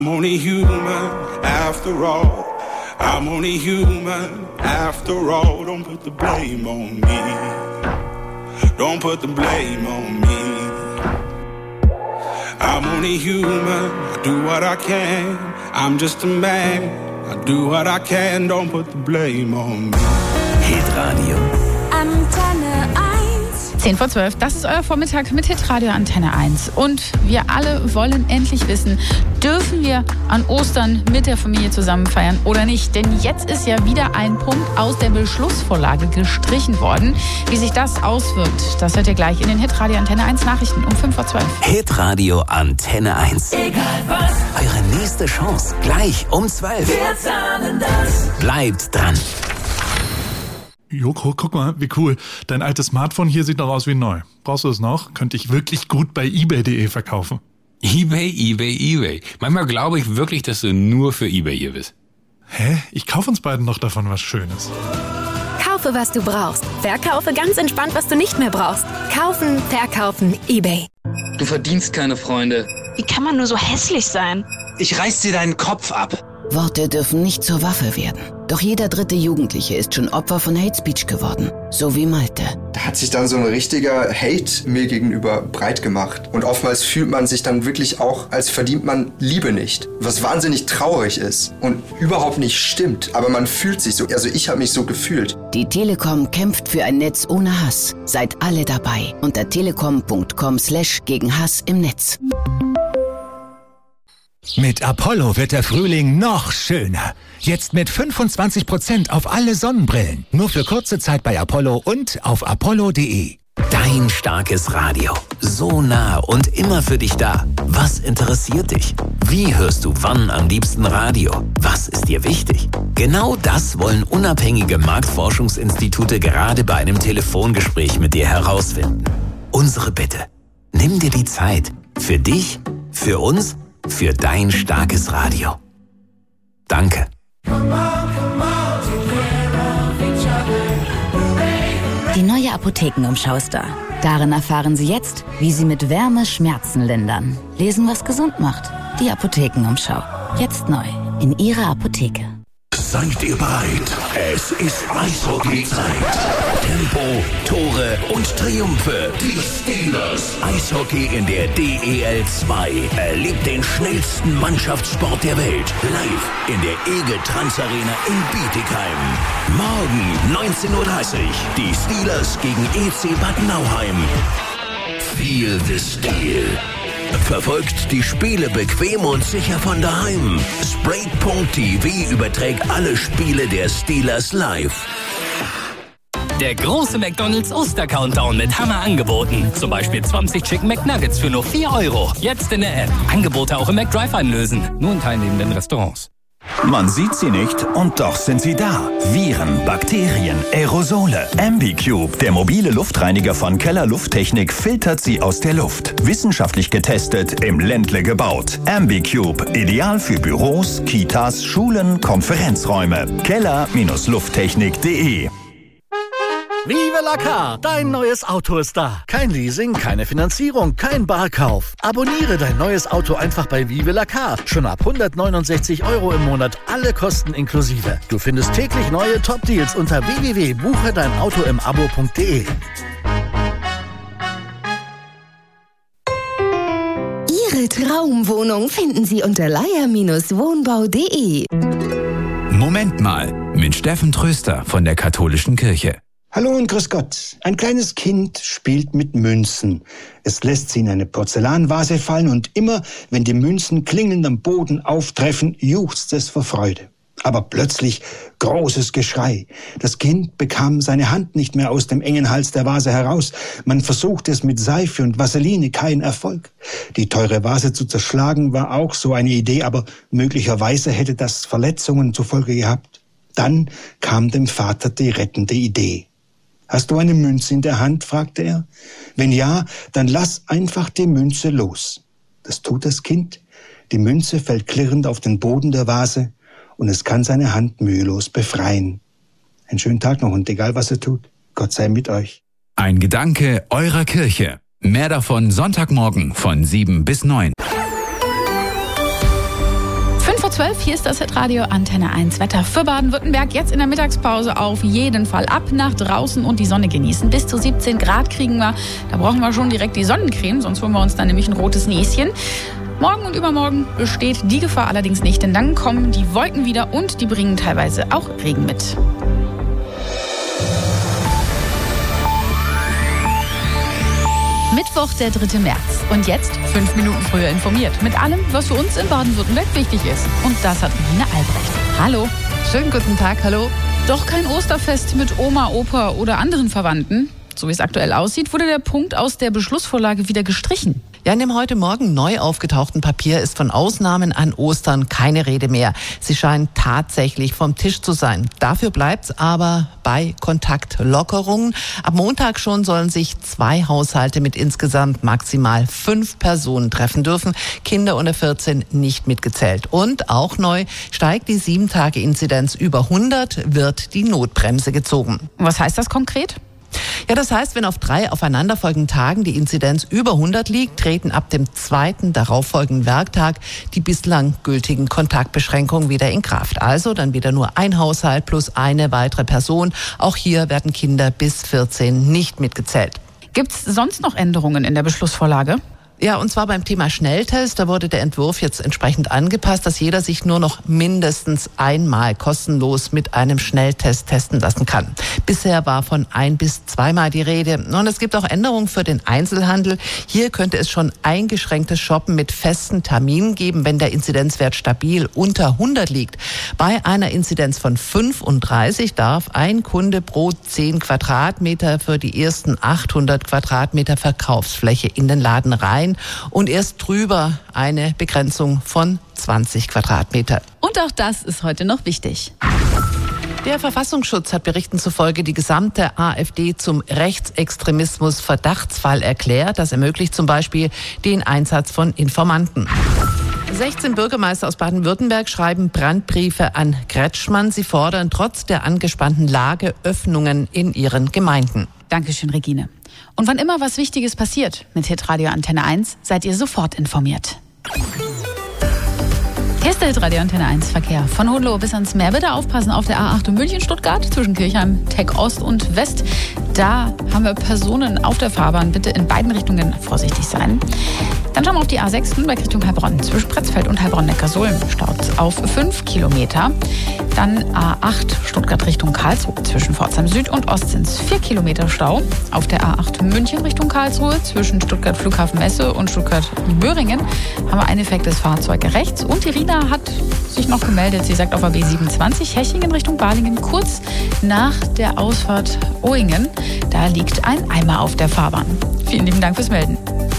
I'm only human after all. I'm only human after all. Don't put the blame on me. Don't put the blame on me. I'm only human. I do what I can. I'm just a man. I do what I can. Don't put the blame on me. Hitradio. Antenne 1. 10 vor 12, das ist euer Vormittag mit Hitradio Antenne 1. Und wir alle wollen endlich wissen, dürfen wir an Ostern mit der Familie zusammen feiern oder nicht? Denn jetzt ist ja wieder ein Punkt aus der Beschlussvorlage gestrichen worden. Wie sich das auswirkt, das hört ihr gleich in den Hitradio Antenne 1 Nachrichten um 5 vor 12. Hitradio Antenne 1. Egal was. Eure nächste Chance, gleich um 12. Wir zahlen das. Bleibt dran. Joko, guck mal, wie cool. Dein altes Smartphone hier sieht noch aus wie neu. Brauchst du es noch? Könnte ich wirklich gut bei eBay.de verkaufen. eBay. Manchmal glaube ich wirklich, dass du nur für eBay hier bist. Hä? Ich kaufe uns beiden noch davon was Schönes. Kaufe, was du brauchst. Verkaufe ganz entspannt, was du nicht mehr brauchst. Kaufen, verkaufen, eBay. Du verdienst keine Freunde. Wie kann man nur so hässlich sein? Ich reiß dir deinen Kopf ab. Worte dürfen nicht zur Waffe werden. Doch jeder dritte Jugendliche ist schon Opfer von Hate Speech geworden. So wie Malte. Da hat sich dann so ein richtiger Hate mir gegenüber breit gemacht. Und oftmals fühlt man sich dann wirklich auch, als verdient man Liebe nicht. Was wahnsinnig traurig ist und überhaupt nicht stimmt. Aber man fühlt sich so. Also ich habe mich so gefühlt. Die Telekom kämpft für ein Netz ohne Hass. Seid alle dabei. Unter telekom.com/gegen Hass im Netz. Mit Apollo wird der Frühling noch schöner. Jetzt mit 25% auf alle Sonnenbrillen. Nur für kurze Zeit bei Apollo und auf apollo.de. Dein starkes Radio. So nah und immer für dich da. Was interessiert dich? Wie hörst du wann am liebsten Radio? Was ist dir wichtig? Genau das wollen unabhängige Marktforschungsinstitute gerade bei einem Telefongespräch mit dir herausfinden. Unsere Bitte: Nimm dir die Zeit. Für dich, für uns, für dein starkes Radio. Danke. Die neue Apothekenumschau ist da. Darin erfahren Sie jetzt, wie Sie mit Wärme Schmerzen lindern. Lesen, was gesund macht. Die Apothekenumschau. Jetzt neu. In Ihrer Apotheke. Seid ihr bereit? Es ist Eishockey-Zeit. Tempo, Tore und Triumphe. Die Steelers. Eishockey in der DEL 2. Erlebt den schnellsten Mannschaftssport der Welt. Live in der Egeltrans Arena in Bietigheim. Morgen 19:30 Uhr. Die Steelers gegen EC Bad Nauheim. Feel the Steel. Verfolgt die Spiele bequem und sicher von daheim. Sprayt.tv überträgt alle Spiele der Steelers live. Der große McDonald's Oster-Countdown mit Hammerangeboten. Zum Beispiel 20 Chicken McNuggets für nur 4 €. Jetzt in der App. Angebote auch im McDrive einlösen. Nur in teilnehmenden Restaurants. Man sieht sie nicht und doch sind sie da. Viren, Bakterien, Aerosole. Ambicube, der mobile Luftreiniger von Keller Lufttechnik, filtert sie aus der Luft. Wissenschaftlich getestet, im Ländle gebaut. Ambicube, ideal für Büros, Kitas, Schulen, Konferenzräume. Keller-Lufttechnik.de. Vive la Car, dein neues Auto ist da. Kein Leasing, keine Finanzierung, kein Barkauf. Abonniere dein neues Auto einfach bei Vive la Car. Schon ab 169 € im Monat, alle Kosten inklusive. Du findest täglich neue Top-Deals unter www.buchedeinautoimabo.de. Ihre Traumwohnung finden Sie unter leier-wohnbau.de. Moment mal, mit Steffen Tröster von der Katholischen Kirche. Hallo und grüß Gott. Ein kleines Kind spielt mit Münzen. Es lässt sie in eine Porzellanvase fallen und immer, wenn die Münzen klingelnd am Boden auftreffen, juchzt es vor Freude. Aber plötzlich großes Geschrei. Das Kind bekam seine Hand nicht mehr aus dem engen Hals der Vase heraus. Man versuchte es mit Seife und Vaseline, kein Erfolg. Die teure Vase zu zerschlagen war auch so eine Idee, aber möglicherweise hätte das Verletzungen zur Folge gehabt. Dann kam dem Vater die rettende Idee. »Hast du eine Münze in der Hand?« fragte er. »Wenn ja, dann lass einfach die Münze los.« Das tut das Kind. Die Münze fällt klirrend auf den Boden der Vase und es kann seine Hand mühelos befreien. Einen schönen Tag noch und egal was er tut, Gott sei mit euch. Ein Gedanke eurer Kirche. Mehr davon Sonntagmorgen von 7 bis 9. 12 hier ist das Hitradio Antenne 1 Wetter für Baden-Württemberg. Jetzt in der Mittagspause auf jeden Fall ab nach draußen und die Sonne genießen. Bis zu 17 Grad kriegen wir. Da brauchen wir schon direkt die Sonnencreme, sonst holen wir uns dann nämlich ein rotes Näschen. Morgen und übermorgen besteht die Gefahr allerdings nicht, denn dann kommen die Wolken wieder und die bringen teilweise auch Regen mit. Mittwoch, der 3. März. Und jetzt 5 Minuten früher informiert. Mit allem, was für uns in Baden-Württemberg wichtig ist. Und das hat Regine Albrecht. Hallo. Schönen guten Tag, hallo. Doch kein Osterfest mit Oma, Opa oder anderen Verwandten. So wie es aktuell aussieht, wurde der Punkt aus der Beschlussvorlage wieder gestrichen. Ja, in dem heute Morgen neu aufgetauchten Papier ist von Ausnahmen an Ostern keine Rede mehr. Sie scheinen tatsächlich vom Tisch zu sein. Dafür bleibt's aber bei Kontaktlockerungen. Ab Montag schon sollen sich 2 Haushalte mit insgesamt maximal 5 Personen treffen dürfen. Kinder unter 14 nicht mitgezählt. Und auch neu, steigt die 7-Tage-Inzidenz über 100, wird die Notbremse gezogen. Was heißt das konkret? Ja, das heißt, wenn auf 3 aufeinanderfolgenden Tagen die Inzidenz über 100 liegt, treten ab dem 2. darauffolgenden Werktag die bislang gültigen Kontaktbeschränkungen wieder in Kraft. Also dann wieder nur ein Haushalt plus eine weitere Person. Auch hier werden Kinder bis 14 nicht mitgezählt. Gibt's sonst noch Änderungen in der Beschlussvorlage? Ja, und zwar beim Thema Schnelltest. Da wurde der Entwurf jetzt entsprechend angepasst, dass jeder sich nur noch mindestens einmal kostenlos mit einem Schnelltest testen lassen kann. Bisher war von 1 bis 2 Mal die Rede. Und es gibt auch Änderungen für den Einzelhandel. Hier könnte es schon eingeschränktes Shoppen mit festen Terminen geben, wenn der Inzidenzwert stabil unter 100 liegt. Bei einer Inzidenz von 35 darf ein Kunde pro 10 Quadratmeter für die ersten 800 Quadratmeter Verkaufsfläche in den Laden rein. Und erst drüber eine Begrenzung von 20 Quadratmeter. Und auch das ist heute noch wichtig. Der Verfassungsschutz hat Berichten zufolge die gesamte AfD zum Rechtsextremismus-Verdachtsfall erklärt. Das ermöglicht zum Beispiel den Einsatz von Informanten. 16 Bürgermeister aus Baden-Württemberg schreiben Brandbriefe an Kretschmann. Sie fordern trotz der angespannten Lage Öffnungen in ihren Gemeinden. Dankeschön, Regine. Und wann immer was Wichtiges passiert mit Hitradio Antenne 1, seid ihr sofort informiert. Hier ist der Hitradio Antenne 1 Verkehr. Von Hohenlohe bis ans Meer. Bitte aufpassen auf der A8 in München-Stuttgart zwischen Kirchheim, Teck Ost und West. Da haben wir Personen auf der Fahrbahn. Bitte in beiden Richtungen vorsichtig sein. Dann schauen wir auf die A6 Nürnberg Richtung Heilbronn. Zwischen Pretzfeld und Heilbronn-Neckarsulm staut auf 5 Kilometer. Dann A8 Stuttgart Richtung Karlsruhe. Zwischen Pforzheim Süd und Ost sind es 4 Kilometer Stau. Auf der A8 München Richtung Karlsruhe. Zwischen Stuttgart Flughafen Messe und Stuttgart Möhringen haben wir ein defektes Fahrzeug rechts. Und die Rina hat sich noch gemeldet. Sie sagt auf der B27 Hechingen Richtung Balingen kurz nach der Ausfahrt Oingen. Da liegt ein Eimer auf der Fahrbahn. Vielen lieben Dank fürs Melden.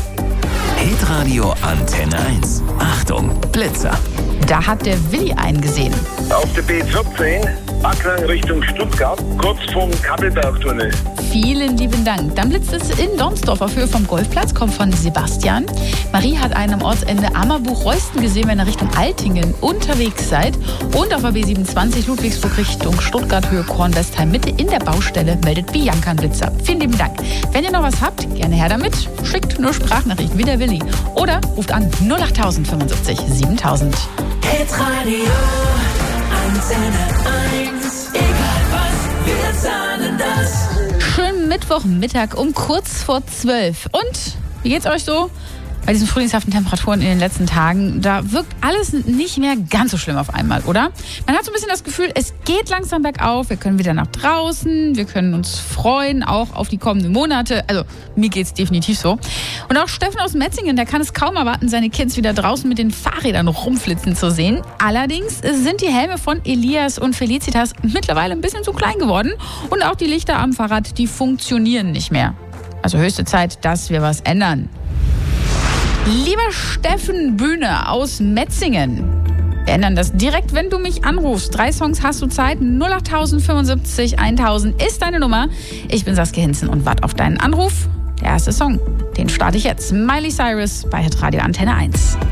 Hitradio Antenne 1. Achtung, Blitzer. Da hat der Willi einen gesehen. Auf der B14, Backnang Richtung Stuttgart, kurz vom Kappelbergtunnel. Vielen lieben Dank. Dann blitzt es in Dornsdorf auf Höhe vom Golfplatz, kommt von Sebastian. Marie hat einen am Ortsende Ammerbuch-Reusten gesehen, wenn ihr Richtung Altingen unterwegs seid. Und auf der B27 Ludwigsburg Richtung Stuttgart, Höhe Kornwestheim, Mitte in der Baustelle, meldet Bianca einen Blitzer. Vielen lieben Dank. Wenn ihr noch was habt, gerne her damit. Schickt nur Sprachnachrichten wie der Willi. Oder ruft an 08000 75 7000. Hitradio Antenne 1. Egal was, wir sagen das. Schönen Mittwochmittag um kurz vor 12. Und wie geht's euch so? Bei diesen frühlingshaften Temperaturen in den letzten Tagen, da wirkt alles nicht mehr ganz so schlimm auf einmal, oder? Man hat so ein bisschen das Gefühl, es geht langsam bergauf, wir können wieder nach draußen, wir können uns freuen, auch auf die kommenden Monate. Also mir geht's definitiv so. Und auch Steffen aus Metzingen, der kann es kaum erwarten, seine Kids wieder draußen mit den Fahrrädern rumflitzen zu sehen. Allerdings sind die Helme von Elias und Felicitas mittlerweile ein bisschen zu klein geworden. Und auch die Lichter am Fahrrad, die funktionieren nicht mehr. Also höchste Zeit, dass wir was ändern. Lieber Steffen Bühne aus Metzingen, wir ändern das direkt, wenn du mich anrufst. 3 Songs hast du Zeit, 08000 75 1000 ist deine Nummer. Ich bin Saskia Hinzen und warte auf deinen Anruf. Der erste Song, den starte ich jetzt. Miley Cyrus bei Hitradio Antenne 1.